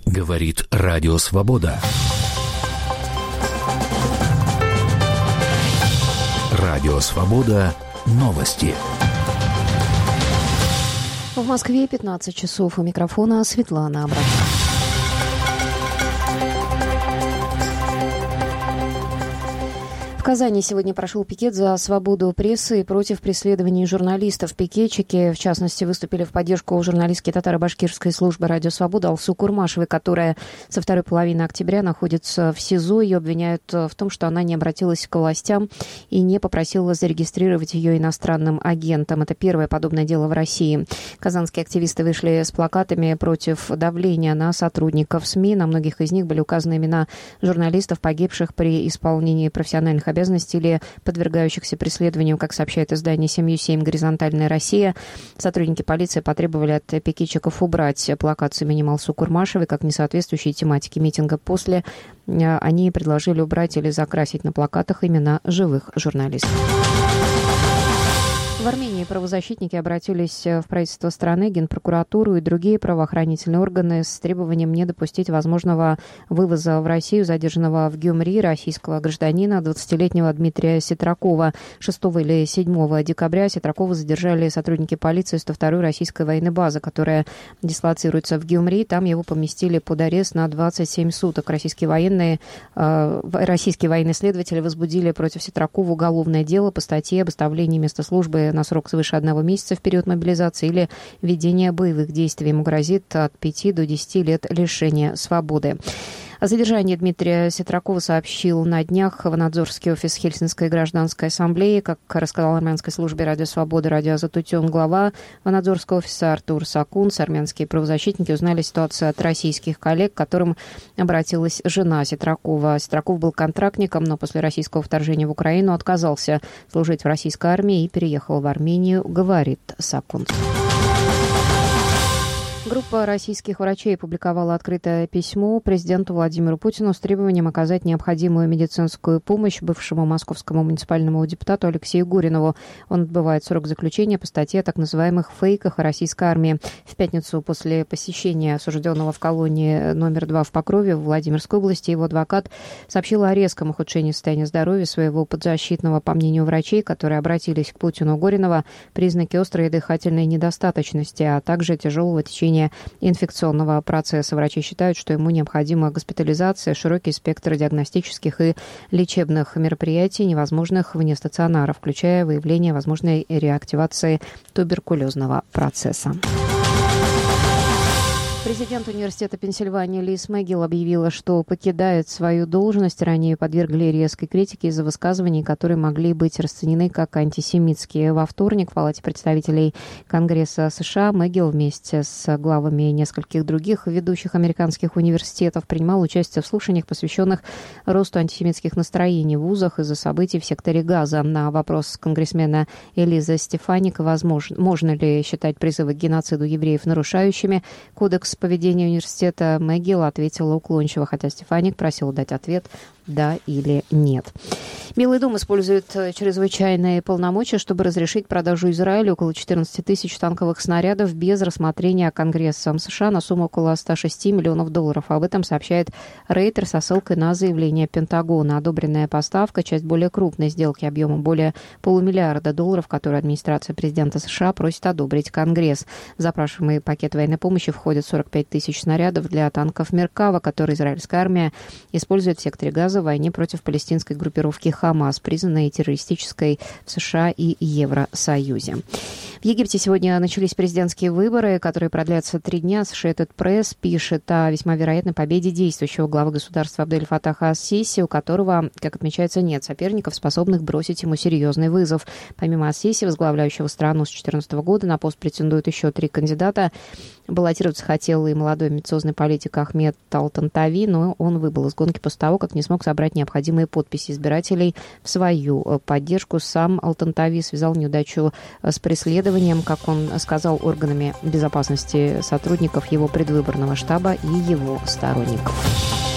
Говорит Радио Свобода. Радио Свобода. Новости. В Москве 15 часов. У микрофона Светлана Абрамова. В Казани сегодня прошел пикет за свободу прессы и против преследований журналистов. Пикетчики, в частности, выступили в поддержку журналистки татаро-башкирской службы «Радио Свобода» Алсу Курмашевой, которая со второй половины октября находится в СИЗО. Ее обвиняют в том, что она не обратилась к властям и не попросила зарегистрировать ее иностранным агентом. Это первое подобное дело в России. Казанские активисты вышли с плакатами против давления на сотрудников СМИ. На многих из них были указаны имена журналистов, погибших при исполнении профессиональных обязанностей или подвергающихся преследованию, как сообщает издание «7/7 Горизонтальная Россия». Сотрудники полиции потребовали от пикетчиков убрать плакат с именем Алсу Курмашевой как несоответствующей тематике митинга. После они предложили убрать или закрасить на плакатах имена живых журналистов. В Армении правозащитники обратились в правительство страны, Генпрокуратуру и другие правоохранительные органы с требованием не допустить возможного вывоза в Россию задержанного в Гюмри российского гражданина 20-летнего Дмитрия Ситракова. 6 или 7 декабря Ситракова задержали сотрудники полиции 102-й российской военной базы, которая дислоцируется в Гюмри. Там его поместили под арест на 27 суток. Российские военные следователи возбудили против Ситракова уголовное дело по статье об оставлении места службы на срок свыше 1 месяца в период мобилизации или ведения боевых действий. Ему грозит от 5 до 10 лет лишения свободы. О задержании Дмитрия Ситракова сообщил на днях Ванадзорский офис Хельсинской гражданской ассамблеи. Как рассказал армянской службе «Радио Свобода» Радио Азатутюн, глава Ванадзорского офиса Артур Сакунс, армянские правозащитники узнали ситуацию от российских коллег, к которым обратилась жена Ситракова. Ситраков был контрактником, но после российского вторжения в Украину отказался служить в российской армии и переехал в Армению, говорит Сакунс. Группа российских врачей опубликовала открытое письмо президенту Владимиру Путину с требованием оказать необходимую медицинскую помощь бывшему московскому муниципальному депутату Алексею Гуринову. Он отбывает срок заключения по статье о так называемых фейках о российской армии. В пятницу после посещения осужденного в колонии номер 2 в Покрове в Владимирской области его адвокат сообщил о резком ухудшении состояния здоровья своего подзащитного. По мнению врачей, которые обратились к Путину, Гуринова, признаки острой дыхательной недостаточности, а также тяжелого течения инфекционного процесса. Врачи считают, что ему необходима госпитализация, широкий спектр диагностических и лечебных мероприятий, невозможных вне стационара, включая выявление возможной реактивации туберкулезного процесса. Президент университета Пенсильвании Лиз Мэггил объявила, что покидает свою должность. Ранее подвергли резкой критике из-за высказываний, которые могли быть расценены как антисемитские. Во вторник в Палате представителей Конгресса США Мэггил вместе с главами нескольких других ведущих американских университетов принимал участие в слушаниях, посвященных росту антисемитских настроений в вузах из-за событий в секторе Газа. На вопрос конгрессмена Элиза Стефаник, можно ли считать призывы к геноциду евреев нарушающими кодекс поведения университета, Мэггил ответила уклончиво, хотя Стефаник просил дать ответ «да» или «нет». Белый дом использует чрезвычайные полномочия, чтобы разрешить продажу Израилю около 14 тысяч танковых снарядов без рассмотрения Конгрессом США на сумму около $106 миллионов. Об этом сообщает Рейтер со ссылкой на заявление Пентагона. Одобренная поставка – часть более крупной сделки объемом более $500 миллиарда, которую администрация президента США просит одобрить Конгресс. В запрашиваемый пакет военной помощи входят 45 тысяч снарядов для танков Меркава, которые израильская армия использует в секторе Газа в войне против палестинской группировки Хамас, признанной террористической в США и Евросоюзе. В Египте сегодня начались президентские выборы, которые продлятся 3 дня. Associated Press пишет о весьма вероятной победе действующего главы государства Абдель Фатаха ас-Сиси, у которого, как отмечается, нет соперников, способных бросить ему серьезный вызов. Помимо ас-Сиси, возглавляющего страну с 2014 года, на пост претендуют еще 3 кандидата. Баллотироваться хотел и молодой амбициозный политик Ахмед Алтантави, но он выбыл из гонки после того, как не смог собрать необходимые подписи избирателей в свою поддержку. Сам Алтантави связал неудачу с преследованием, как он сказал, органами безопасности сотрудников его предвыборного штаба и его сторонников.